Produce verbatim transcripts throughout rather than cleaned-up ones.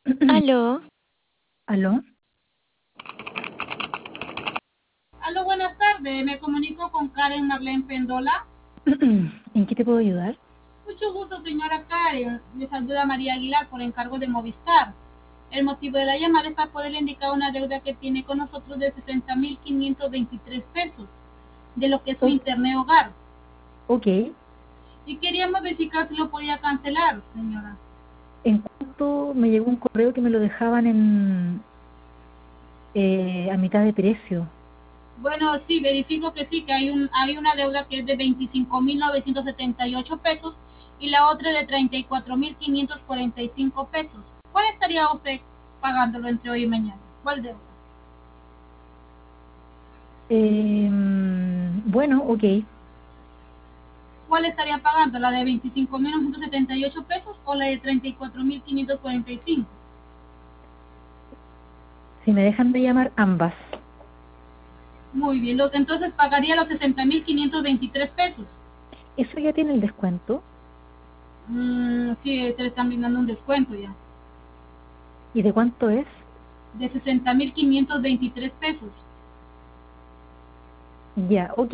Aló, ¿Aló? Aló, buenas tardes. Me comunico con Karen Marlene Pendola. ¿En qué te puedo ayudar? Mucho gusto, señora Karen. Les saluda María Aguilar por encargo de Movistar. El motivo de la llamada es para poderle indicar una deuda que tiene con nosotros de sesenta mil quinientos veintitrés pesos, de lo que es su O- internet hogar. ok. Y queríamos ver si casi lo podía cancelar, señora. En cuanto me llegó un correo que me lo dejaban en eh, a mitad de precio. Bueno, sí, verifico que sí, que hay, un, hay una deuda que es de veinticinco mil novecientos setenta y ocho pesos y la otra de treinta y cuatro mil quinientos cuarenta y cinco pesos. ¿Cuál estaría usted pagándolo entre hoy y mañana? ¿Cuál deuda? Em, bueno, ok. ¿Cuál estaría pagando? ¿La de veinticinco mil novecientos setenta y ocho pesos o la de treinta y cuatro mil quinientos cuarenta y cinco? Si me dejan de llamar ambas. Muy bien, los, entonces pagaría los sesenta mil quinientos veintitrés pesos. ¿Eso ya tiene el descuento? Mm, sí, se le están brindando un descuento ya. ¿Y de cuánto es? De sesenta mil quinientos veintitrés pesos. Ya, ok.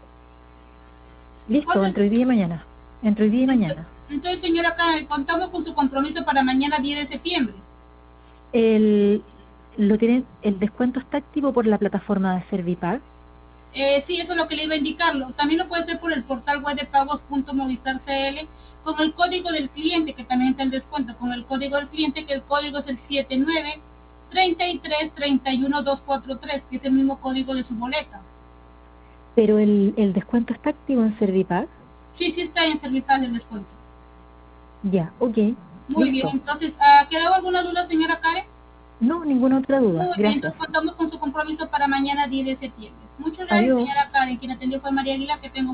Listo, ¿Cuál es? entre hoy día y mañana. Entre hoy día y Entonces, mañana. entonces, señora Karen, contamos con su compromiso para mañana diez de septiembre. El, lo tienen, el descuento está activo por la plataforma de Servipago. Eh, sí, eso es lo que le iba a indicarlo. También lo puede hacer por el portal web de pagos.movistar.cl con el código del cliente, que también está el descuento, con el código del cliente, que el código es el siete nueve tres tres tres uno dos cuatro tres, que es el mismo código de su boleta. Pero el, el descuento está activo en Servipago. Sí, sí está en Servipal el descuento. Ya, ok. Muy bien, Listo. entonces, ¿ha quedado alguna duda, señora Karen? No, ninguna otra duda. Muy bien, Gracias. entonces contamos con su compromiso para mañana diez de septiembre. Muchas gracias, Adiós. señora Karen. Quien atendió fue María Aguilar. Que tengo